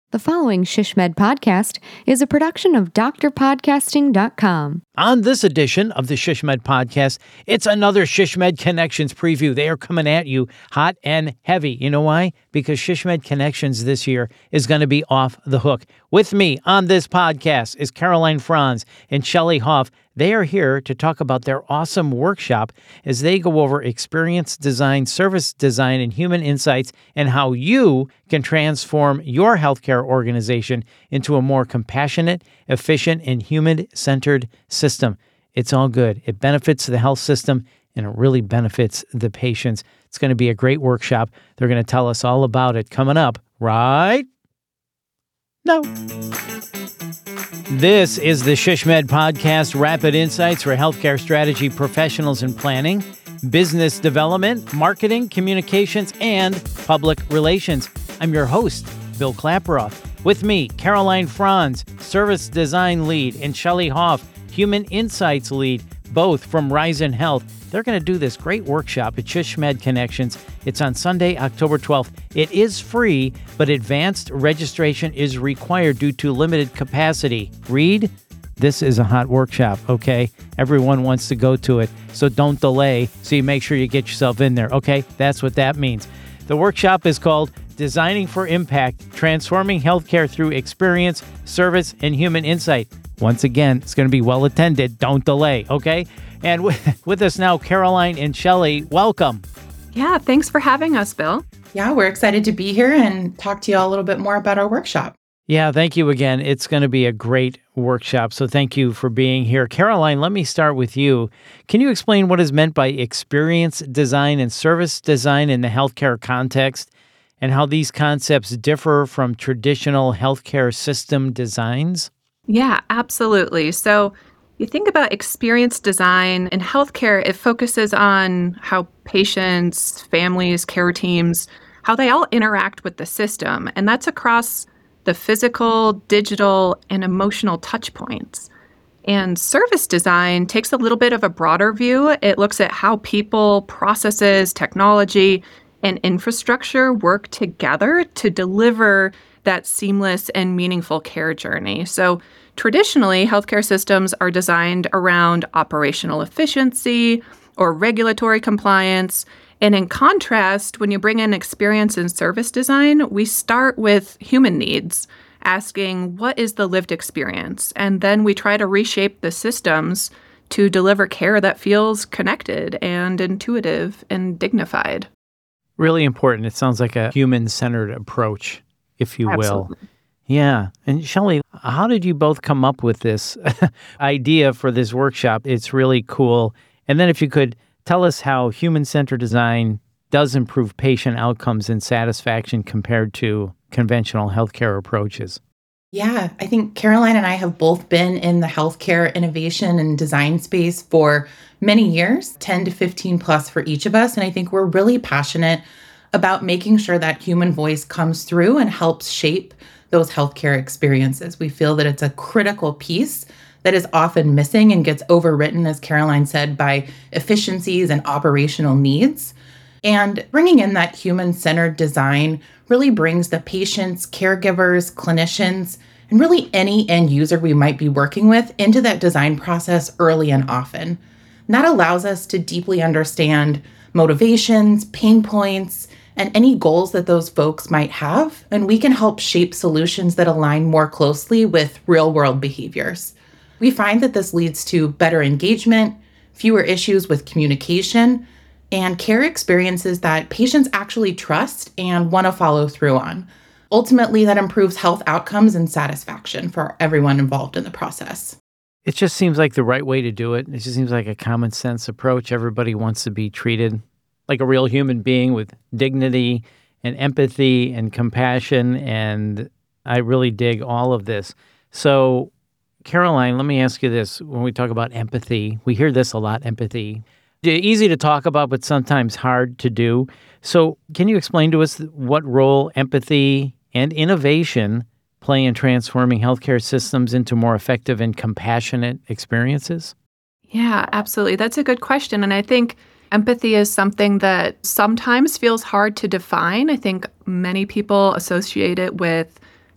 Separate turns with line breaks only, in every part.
The following SHSMD podcast is a production of drpodcasting.com.
On this edition of the SHSMD podcast, it's another SHSMD Connections preview. They are coming at you hot and heavy. You know why? Because SHSMD Connections this year is going to be off the hook. With me on this podcast is Caroline Franz and Shelley Hoff. They are here to talk about their awesome workshop as they go over experience design, service design, and human insights, and how you can transform your healthcare organization into a more compassionate, efficient, and human-centered system. It's all good. It benefits the health system, and it really benefits the patients. It's going to be a great workshop. They're going to tell us all about it coming up, right? No. This is the SHSMD Podcast, Rapid Insights for Healthcare Strategy Professionals in Planning, Business Development, Marketing, Communications, and Public Relations. I'm your host, Bill Klaproth. With me, Caroline Franz, Service Design Lead, and Shelley Hoff, Human Insights Lead, both from Ryzen Health. They're going to do this great workshop at SHSMD Connections. It's on Sunday, October 12th. It is free, but advanced registration is required due to limited capacity. Read, this is a hot workshop, okay? Everyone wants to go to it, so don't delay, so you make sure you get yourself in there, okay? That's what that means. The workshop is called Designing for Impact, Transforming Healthcare Through Experience, Service, and Human Insight. Once again, it's going to be well attended. Don't delay, okay? And with us now, Caroline and Shelley, welcome.
Yeah, thanks for having us, Bill.
Yeah, we're excited to be here and talk to you all a little bit more about our workshop.
Yeah, thank you again. It's going to be a great workshop, so thank you for being here. Caroline, let me start with you. Can you explain what is meant by experience design and service design in the healthcare context, and how these concepts differ from traditional healthcare system designs?
Yeah, absolutely. So you think about experience design in healthcare, it focuses on how patients, families, care teams, how they all interact with the system. And that's across the physical, digital, and emotional touch points. And service design takes a little bit of a broader view. It looks at how people, processes, technology, and infrastructure work together to deliver that seamless and meaningful care journey. So traditionally, healthcare systems are designed around operational efficiency or regulatory compliance. And in contrast, when you bring in experience and service design, we start with human needs, asking what is the lived experience? And then we try to reshape the systems to deliver care that feels connected and intuitive and dignified.
Really important. It sounds like a human-centered approach, if you will.
Absolutely.
Yeah. And Shelley, how did you both come up with this idea for this workshop? It's really cool. And then if you could tell us how human-centered design does improve patient outcomes and satisfaction compared to conventional healthcare approaches.
Yeah, I think Caroline and I have both been in the healthcare innovation and design space for many years, 10 to 15 plus for each of us. And I think we're really passionate about making sure that human voice comes through and helps shape those healthcare experiences. We feel that it's a critical piece that is often missing and gets overwritten, as Caroline said, by efficiencies and operational needs. And bringing in that human-centered design really brings the patients, caregivers, clinicians, and really any end user we might be working with into that design process early and often. And that allows us to deeply understand motivations, pain points, and any goals that those folks might have, and we can help shape solutions that align more closely with real-world behaviors. We find that this leads to better engagement, fewer issues with communication, and care experiences that patients actually trust and want to follow through on. Ultimately, that improves health outcomes and satisfaction for everyone involved in the process.
It just seems like the right way to do it. It just seems like a common sense approach. Everybody wants to be treated like a real human being with dignity and empathy and compassion, and I really dig all of this. So, Caroline, let me ask you this. When we talk about empathy, we hear this a lot, empathy. Easy to talk about, but sometimes hard to do. So can you explain to us what role empathy and innovation play in transforming healthcare systems into more effective and compassionate experiences?
Yeah, absolutely. That's a good question. And I think empathy is something that sometimes feels hard to define. I think many people associate it with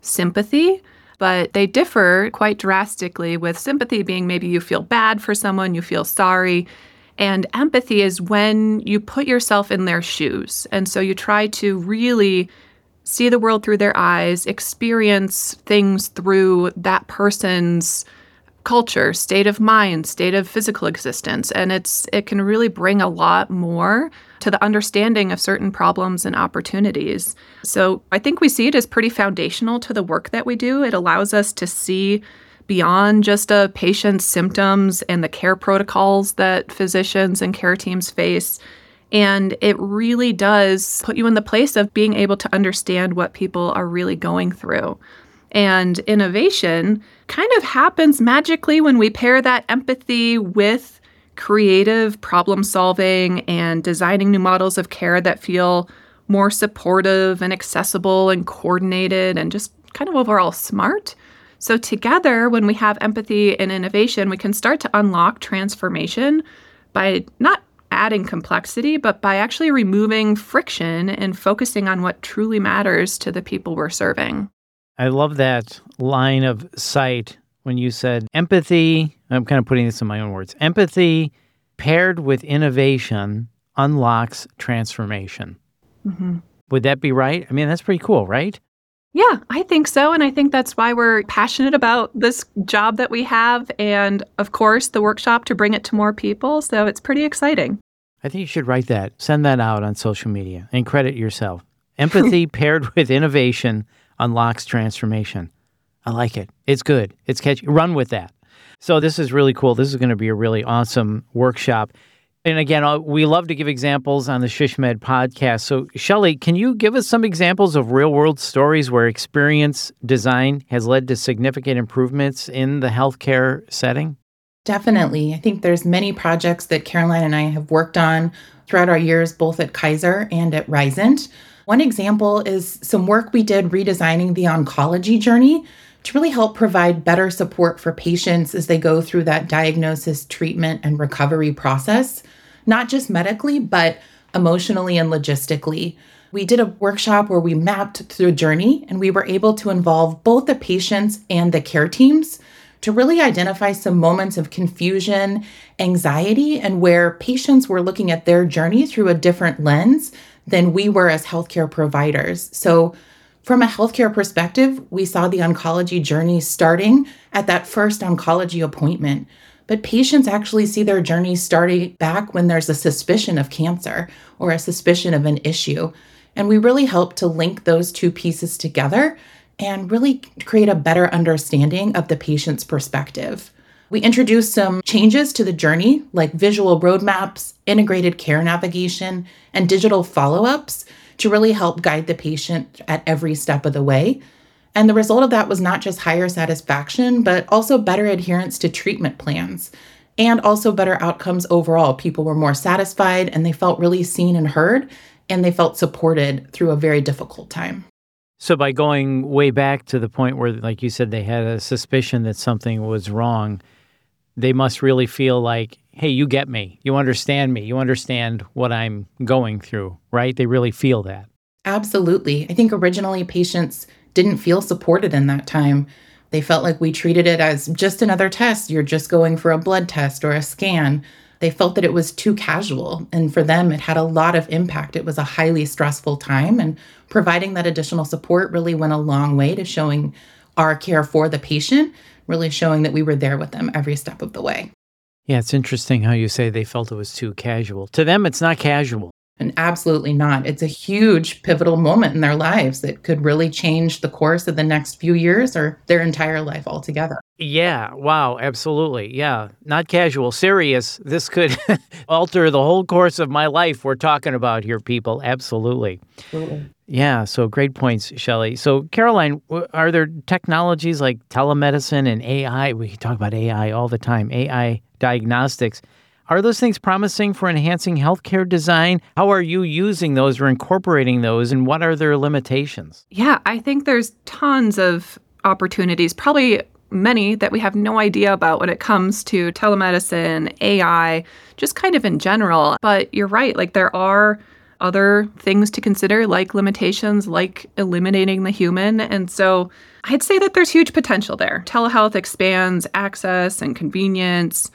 sympathy, but they differ quite drastically, with sympathy being maybe you feel bad for someone, you feel sorry. And empathy is when you put yourself in their shoes. And so you try to really see the world through their eyes, experience things through that person's culture, state of mind, state of physical existence. And it can really bring a lot more to the understanding of certain problems and opportunities. So I think we see it as pretty foundational to the work that we do. It allows us to see beyond just a patient's symptoms and the care protocols that physicians and care teams face. And it really does put you in the place of being able to understand what people are really going through. And innovation kind of happens magically when we pair that empathy with creative problem solving and designing new models of care that feel more supportive and accessible and coordinated and just kind of overall smart. So together, when we have empathy and innovation, we can start to unlock transformation by not adding complexity, but by actually removing friction and focusing on what truly matters to the people we're serving.
I love that line of sight when you said empathy. I'm kind of putting this in my own words. Empathy paired with innovation unlocks transformation. Mm-hmm. Would that be right? I mean, that's pretty cool, right?
Yeah, I think so. And I think that's why we're passionate about this job that we have. And of course, the workshop to bring it to more people. So it's pretty exciting.
I think you should write that. Send that out on social media and credit yourself. Empathy paired with innovation unlocks transformation. I like it. It's good. It's catchy. Run with that. So this is really cool. This is going to be a really awesome workshop. And again, we love to give examples on the SHSMD podcast. So Shelley, can you give us some examples of real-world stories where experience design has led to significant improvements in the healthcare setting?
Definitely. I think there's many projects that Caroline and I have worked on throughout our years, both at Kaiser and at Risant. One example is some work we did redesigning the oncology journey to really help provide better support for patients as they go through that diagnosis, treatment, and recovery process, not just medically, but emotionally and logistically. We did a workshop where we mapped through a journey, and we were able to involve both the patients and the care teams to really identify some moments of confusion, anxiety, and where patients were looking at their journey through a different lens than we were as healthcare providers. So from a healthcare perspective, we saw the oncology journey starting at that first oncology appointment. But patients actually see their journey starting back when there's a suspicion of cancer or a suspicion of an issue. And we really help to link those two pieces together and really create a better understanding of the patient's perspective. We introduced some changes to the journey, like visual roadmaps, integrated care navigation, and digital follow-ups to really help guide the patient at every step of the way. And the result of that was not just higher satisfaction, but also better adherence to treatment plans and also better outcomes overall. People were more satisfied and they felt really seen and heard, and they felt supported through a very difficult time.
So by going way back to the point where, like you said, they had a suspicion that something was wrong, they must really feel like, hey, you get me. You understand me. You understand what I'm going through, right? They really feel that.
Absolutely. I think originally patients didn't feel supported in that time. They felt like we treated it as just another test. You're just going for a blood test or a scan. They felt that it was too casual. And for them, it had a lot of impact. It was a highly stressful time. And providing that additional support really went a long way to showing our care for the patient, really showing that we were there with them every step of the way.
Yeah, it's interesting how you say they felt it was too casual. To them, it's not casual.
And absolutely not. It's a huge pivotal moment in their lives that could really change the course of the next few years or their entire life altogether.
Yeah. Wow. Absolutely. Yeah. Not casual. Serious. This could alter the whole course of my life we're talking about here, people. Absolutely.
Absolutely.
Yeah. So great points, Shelley. So Caroline, are there technologies like telemedicine and AI? We talk about AI all the time, AI diagnostics. Are those things promising for enhancing healthcare design? How are you using those or incorporating those, and what are their limitations?
Yeah, I think there's tons of opportunities, probably many that we have no idea about when it comes to telemedicine, AI, just kind of in general. But you're right, like there are other things to consider, like limitations, like eliminating the human. And so I'd say that there's huge potential there. Telehealth expands access and convenience.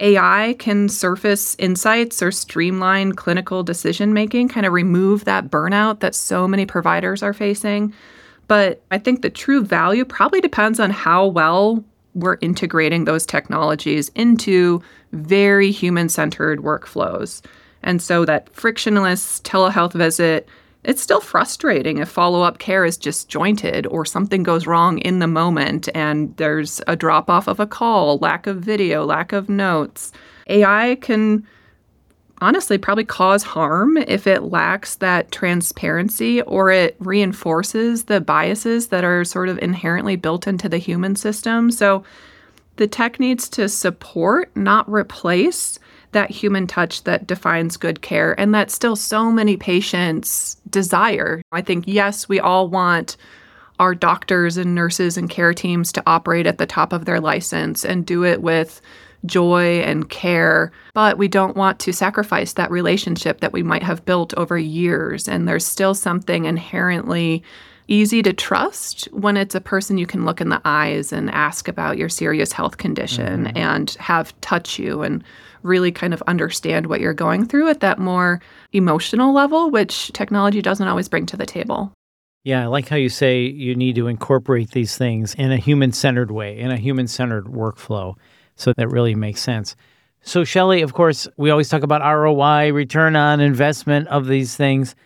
AI can surface insights or streamline clinical decision-making, kind of remove that burnout that so many providers are facing. But I think the true value probably depends on how well we're integrating those technologies into very human-centered workflows. And so that frictionless telehealth visit, it's still frustrating if follow-up care is disjointed or something goes wrong in the moment and there's a drop-off of a call, lack of video, lack of notes. AI can honestly probably cause harm if it lacks that transparency or it reinforces the biases that are sort of inherently built into the human system. So the tech needs to support, not replace, that human touch that defines good care and that still so many patients desire. I think, yes, we all want our doctors and nurses and care teams to operate at the top of their license and do it with joy and care, but we don't want to sacrifice that relationship that we might have built over years. And there's still something inherently easy to trust when it's a person you can look in the eyes and ask about your serious health condition and have touch you and really kind of understand what you're going through at that more emotional level, which technology doesn't always bring to the table.
Yeah, I like how you say you need to incorporate these things in a human-centered way, in a human-centered workflow. So that really makes sense. So Shelley, of course, we always talk about ROI, return on investment of these things.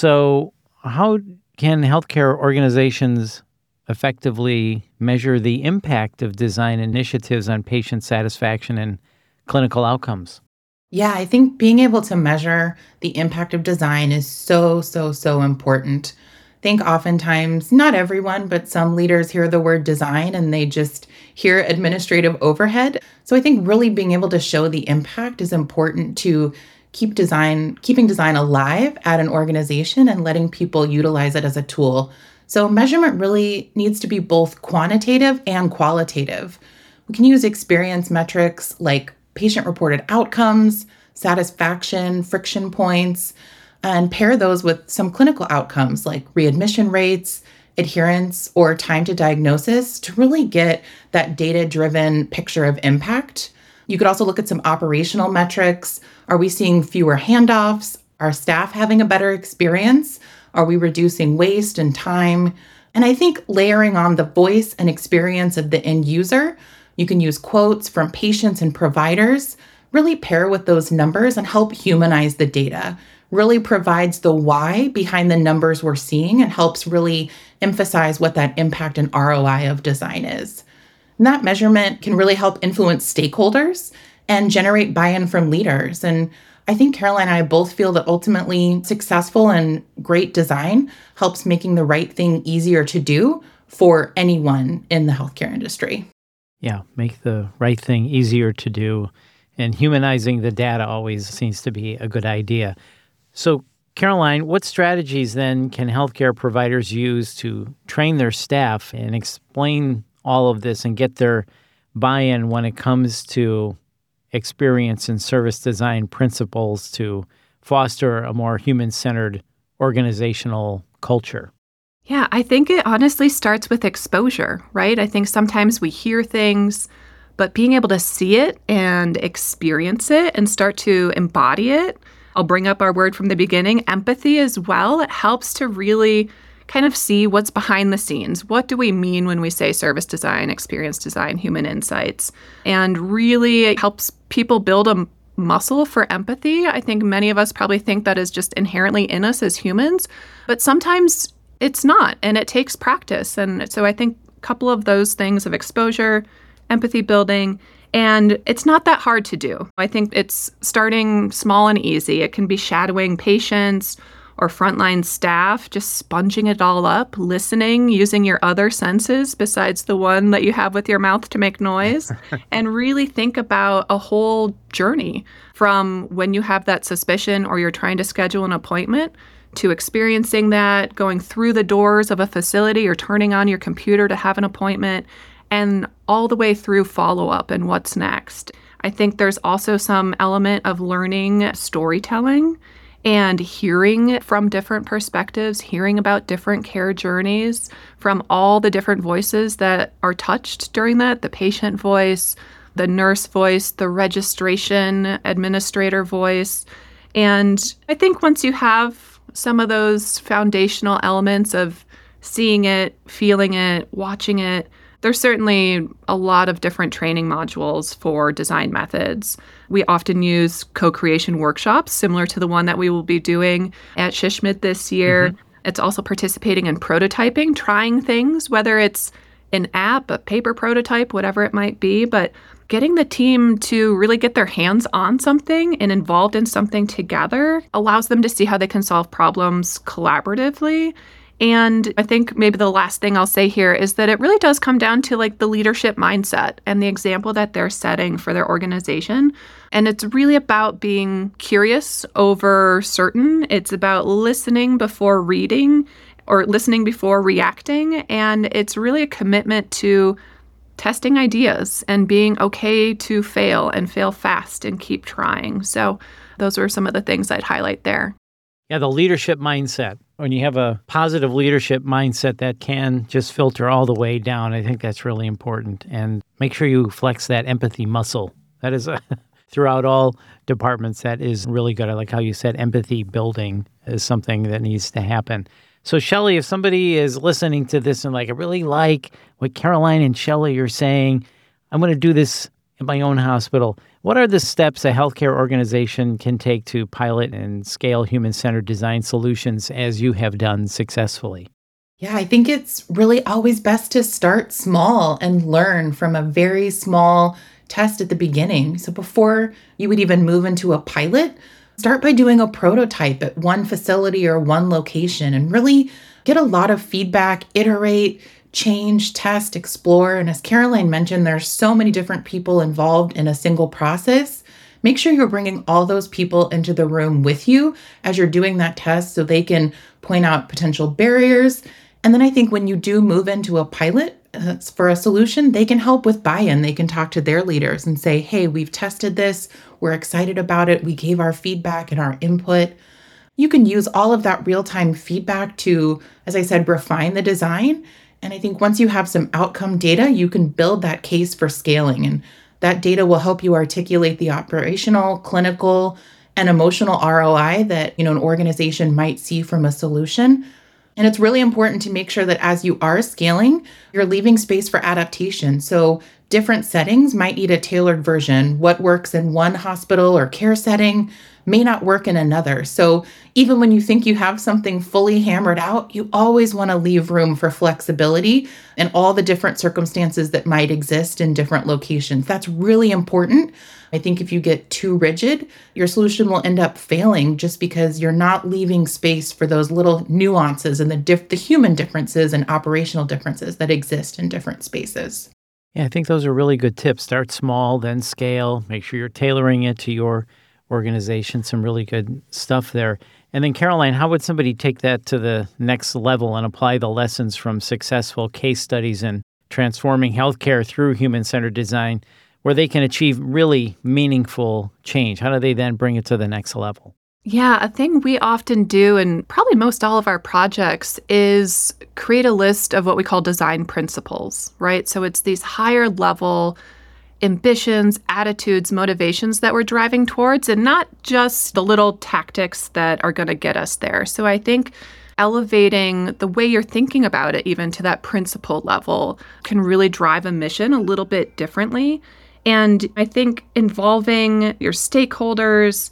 So how can healthcare organizations effectively measure the impact of design initiatives on patient satisfaction and clinical outcomes?
Yeah, I think being able to measure the impact of design is so important. I think oftentimes, not everyone, but some leaders hear the word design and they just hear administrative overhead. So I think really being able to show the impact is important to keeping design alive at an organization and letting people utilize it as a tool. So measurement really needs to be both quantitative and qualitative. We can use experience metrics like patient-reported outcomes, satisfaction, friction points, and pair those with some clinical outcomes like readmission rates, adherence, or time to diagnosis to really get that data-driven picture of impact. You could also look at some operational metrics. Are we seeing fewer handoffs? Are staff having a better experience? Are we reducing waste and time? And I think layering on the voice and experience of the end user, you can use quotes from patients and providers, really pair with those numbers and help humanize the data. Really provides the why behind the numbers we're seeing and helps really emphasize what that impact and ROI of design is. And that measurement can really help influence stakeholders and generate buy-in from leaders. And I think Caroline and I both feel that ultimately successful and great design helps making the right thing easier to do for anyone in the healthcare industry.
Yeah, make the right thing easier to do. And humanizing the data always seems to be a good idea. So, Caroline, what strategies then can healthcare providers use to train their staff and explain all of this and get their buy-in when it comes to experience and service design principles to foster a more human-centered organizational culture?
Yeah, I think it honestly starts with exposure, right? I think sometimes we hear things, but being able to see it and experience it and start to embody it. I'll bring up our word from the beginning, empathy as well. It helps to really kind of see what's behind the scenes. What do we mean when we say service design, experience design, human insights? And really it helps people build a muscle for empathy. I think many of us probably think that is just inherently in us as humans, but sometimes it's not, and it takes practice. And so I think a couple of those things of exposure, empathy building, and it's not that hard to do. I think it's starting small and easy. It can be shadowing patients or frontline staff, just sponging it all up, listening, using your other senses besides the one that you have with your mouth to make noise, and really think about a whole journey from when you have that suspicion or you're trying to schedule an appointment to experiencing that, going through the doors of a facility or turning on your computer to have an appointment, and all the way through follow-up and what's next. I think there's also some element of learning storytelling and hearing from different perspectives, hearing about different care journeys from all the different voices that are touched during that, the patient voice, the nurse voice, the registration administrator voice. And I think once you have some of those foundational elements of seeing it, feeling it, watching it, there's certainly a lot of different training modules for design methods. We often use co-creation workshops similar to the one that we will be doing at SHSMD this year. Mm-hmm. It's also participating in prototyping, trying things, whether it's an app, a paper prototype, whatever it might be, but getting the team to really get their hands on something and involved in something together allows them to see how they can solve problems collaboratively. And I think maybe the last thing I'll say here is that it really does come down to like the leadership mindset and the example that they're setting for their organization. And it's really about being curious over certain. It's about listening before reading or listening before reacting. And it's really a commitment to testing ideas and being okay to fail and fail fast and keep trying. So those are some of the things I'd highlight there.
Yeah, the leadership mindset. When you have a positive leadership mindset, that can just filter all the way down. I think that's really important. And make sure you flex that empathy muscle. That is throughout all departments. That is really good. I like how you said empathy building is something that needs to happen. So Shelley, if somebody is listening to this and like, I really like what Caroline and Shelley are saying, I'm going to do this in my own hospital. What are the steps a healthcare organization can take to pilot and scale human-centered design solutions as you have done successfully?
Yeah, I think it's really always best to start small and learn from a very small test at the beginning. So before you would even move into a pilot, start by doing a prototype at one facility or one location and really get a lot of feedback, iterate, change, test, explore. And as Caroline mentioned, there's so many different people involved in a single process. Make sure you're bringing all those people into the room with you as you're doing that test so they can point out potential barriers. And then I think when you do move into a pilot for a solution, they can help with buy-in. They can talk to their leaders and say, hey, we've tested this. We're excited about it. We gave our feedback and our input. You can use all of that real-time feedback to, as I said, refine the design. And I think once you have some outcome data, you can build that case for scaling. And that data will help you articulate the operational, clinical, and emotional ROI that, an organization might see from a solution. And it's really important to make sure that as you are scaling, you're leaving space for adaptation. So different settings might need a tailored version. What works in one hospital or care setting may not work in another. So even when you think you have something fully hammered out, you always want to leave room for flexibility and all the different circumstances that might exist in different locations. That's really important. I think if you get too rigid, your solution will end up failing just because you're not leaving space for those little nuances and the human differences and operational differences that exist in different spaces.
Yeah, I think those are really good tips. Start small, then scale. Make sure you're tailoring it to your organization. Some really good stuff there. And then Caroline, how would somebody take that to the next level and apply the lessons from successful case studies in transforming healthcare through human-centered design where they can achieve really meaningful change? How do they then bring it to the next level?
Yeah, a thing we often do, and probably most all of our projects, is create a list of what we call design principles, right? So it's these higher level ambitions, attitudes, motivations that we're driving towards, and not just the little tactics that are going to get us there. So I think elevating the way you're thinking about it, even to that principle level, can really drive a mission a little bit differently. And I think involving your stakeholders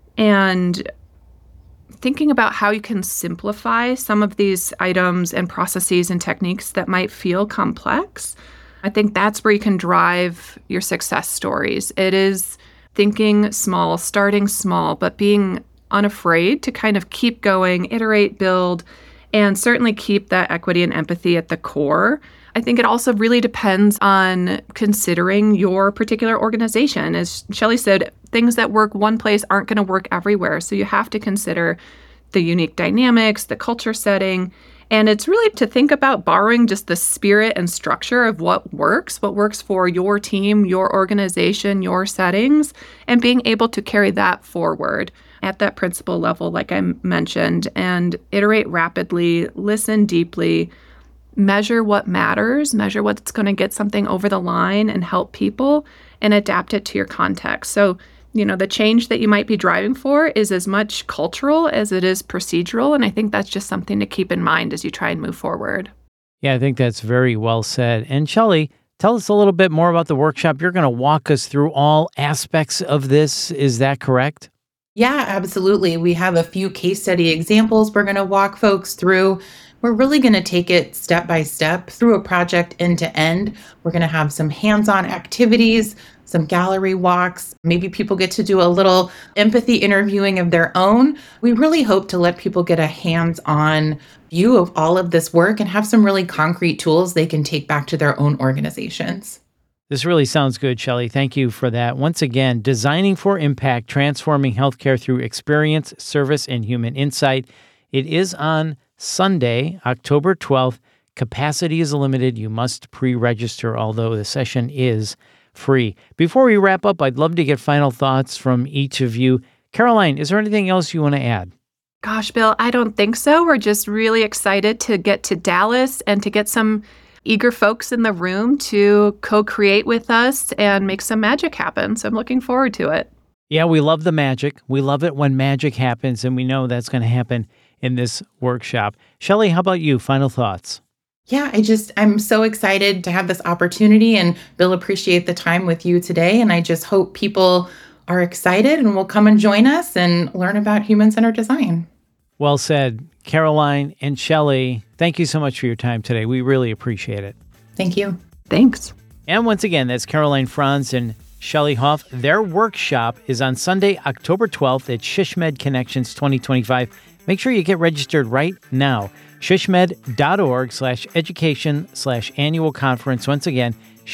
and thinking about how you can simplify some of these items and processes and techniques that might feel complex, I think that's where you can drive your success stories. It is thinking small, starting small, but being unafraid to kind of keep going, iterate, build, and certainly keep that equity and empathy at the core. I think it also really depends on considering your particular organization. As Shelley said, things that work one place aren't going to work everywhere. So you have to consider the unique dynamics, the culture setting. And it's really to think about borrowing just the spirit and structure of what works for your team, your organization, your settings, and being able to carry that forward. at that principal level, like I mentioned, and iterate rapidly, listen deeply, measure what matters, measure what's going to get something over the line and help people, and adapt it to your context. So, the change that you might be driving for is as much cultural as it is procedural. And I think that's just something to keep in mind as you try and move forward.
Yeah, I think that's very well said. And Shelley, tell us a little bit more about the workshop. You're going to walk us through all aspects of this. Is that correct?
Yeah, absolutely. We have a few case study examples we're going to walk folks through. We're really going to take it step by step through a project end to end. We're going to have some hands-on activities, some gallery walks. Maybe people get to do a little empathy interviewing of their own. We really hope to let people get a hands-on view of all of this work and have some really concrete tools they can take back to their own organizations.
This really sounds good, Shelley. Thank you for that. Once again, Designing for Impact, Transforming Healthcare Through Experience, Service, and Human Insight. It is on Sunday, October 12th. Capacity is limited. You must pre-register, although the session is free. Before we wrap up, I'd love to get final thoughts from each of you. Caroline, is there anything else you want to add?
Gosh, Bill, I don't think so. We're just really excited to get to Dallas and to get some eager folks in the room to co-create with us and make some magic happen. So I'm looking forward to it.
Yeah, we love the magic. We love it when magic happens, and we know that's going to happen in this workshop. Shelley, how about you? Final thoughts?
Yeah, I'm so excited to have this opportunity, and Bill, appreciate the time with you today. And I just hope people are excited and will come and join us and learn about human-centered design.
Well said. Caroline and Shelley, thank you so much for your time today. We really appreciate it.
Thank you.
Thanks.
And once again, that's Caroline Franz and Shelley Hoff. Their workshop is on Sunday, October 12th at SHSMD Connections 2025. Make sure you get registered right now. shsmed.org/education/annual conference. Once again,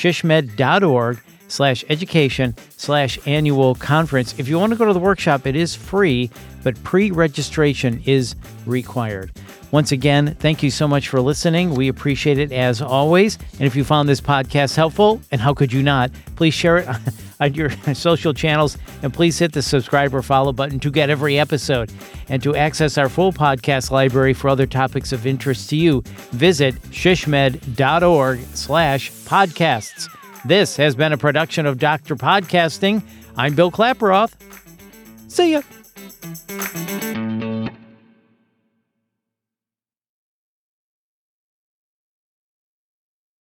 shsmed.org/education/annual conference. If you want to go to the workshop, it is free, but pre-registration is required. Once again, thank you so much for listening. We appreciate it as always. And if you found this podcast helpful, and how could you not, please share it on your social channels, and please hit the subscribe or follow button to get every episode. And to access our full podcast library for other topics of interest to you, visit shsmed.org/podcasts. This has been a production of Dr. Podcasting. I'm Bill Klaproth. See ya.